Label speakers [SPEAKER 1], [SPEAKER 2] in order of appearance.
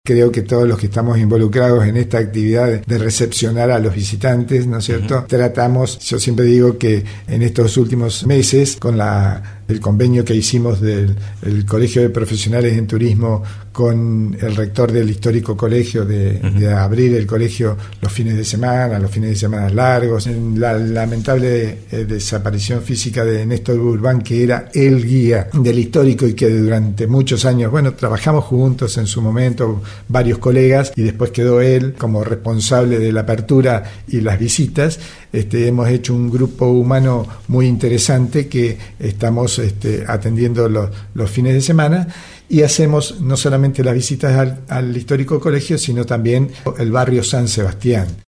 [SPEAKER 1] Creo que todos los que estamos involucrados en esta actividad de recepcionar a los visitantes, ¿no es cierto? Tratamos, yo siempre digo que en estos últimos meses, con el convenio que hicimos del Colegio de Profesionales en Turismo con el rector del histórico colegio, de abrir el colegio los fines de semana largos, en la lamentable desaparición física de Néstor Urbán, que era el guía del histórico y que durante muchos años, trabajamos juntos en su momento, varios colegas, y después quedó él como responsable de la apertura y las visitas. Hemos hecho un grupo humano muy interesante que estamos atendiendo los fines de semana, y hacemos no solamente las visitas al histórico colegio, sino también el barrio San Sebastián.